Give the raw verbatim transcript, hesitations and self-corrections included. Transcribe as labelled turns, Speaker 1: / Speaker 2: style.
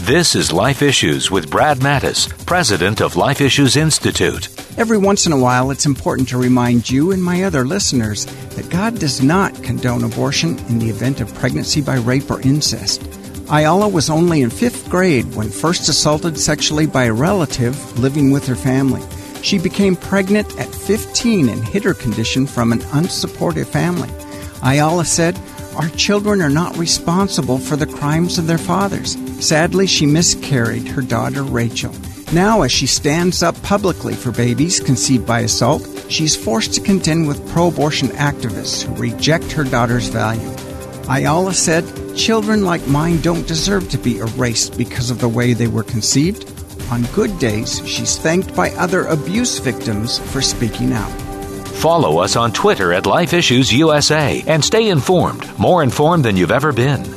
Speaker 1: This is Life Issues with Brad Mattis, president of Life Issues Institute.
Speaker 2: Every once in a while, it's important to remind you and my other listeners that God does not condone abortion in the event of pregnancy by rape or incest. Ayala was only in fifth grade when first assaulted sexually by a relative living with her family. She became pregnant at fifteen and hid her condition from an unsupportive family. Ayala said, "Our children are not responsible for the crimes of their fathers." Sadly, she miscarried her daughter, Rachel. Now, as she stands up publicly for babies conceived by assault, she's forced to contend with pro-abortion activists who reject her daughter's value. Ayala said, "Children like mine don't deserve to be erased because of the way they were conceived." On good days, she's thanked by other abuse victims for speaking out.
Speaker 1: Follow us on Twitter at Life Issues U S A and stay informed, more informed than you've ever been.